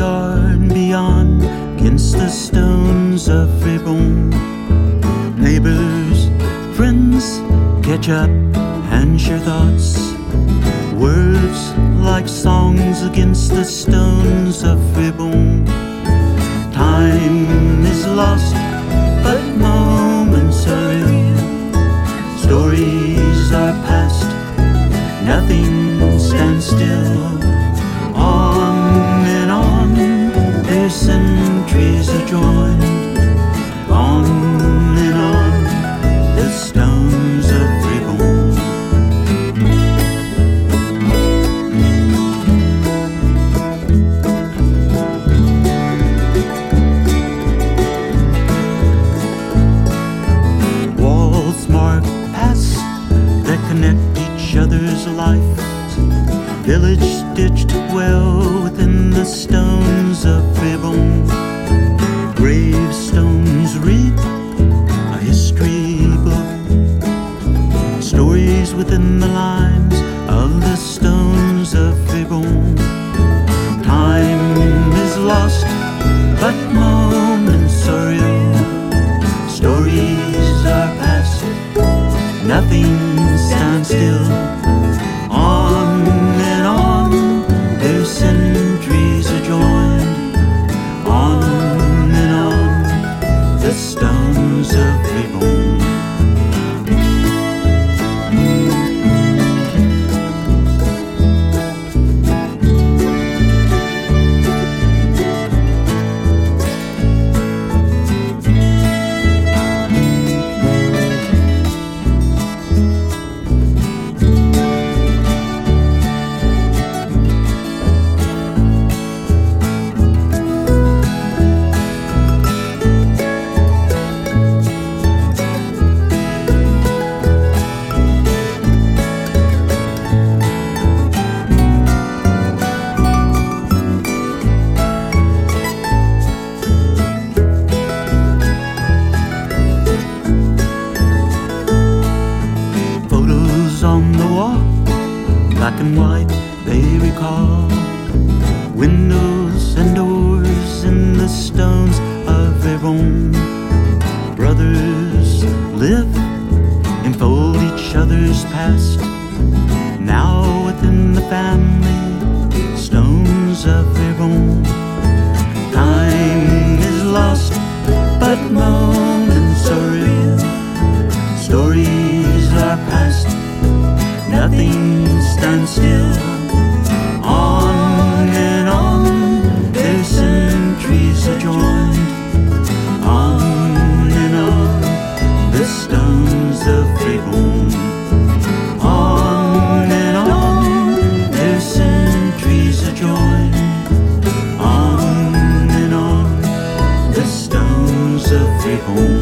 garden beyond, against the stones of Ribon. Neighbors, friends, catch up and share thoughts. Words like songs against the stones of Ribon. Time is lost, but moments are real. Stories are past, nothing stands still. On and on, their centuries are joined. On and on, the stones of Ribon. Walls mark paths that connect each other's life. Village stitched well within the stones of Ribon. Gravestones read a history book. Stories within the lines of the stones of Ribon. Time is lost, but moments are real. Stories are past, nothing stands still. On and on, their centuries are joined. On and on, the stones of Ribon. On the wall, black and white, they recall windows and doors in the stones of Ribon. Brothers live, enfold each other's past. Now within the family, stones of Ribon. Time is lost, but moments are real. Stories are past, nothing stands still. On and on, their centuries are joined. On and on, the stones of Ribon. On and on, their centuries are joined. On and on, the stones of Ribon.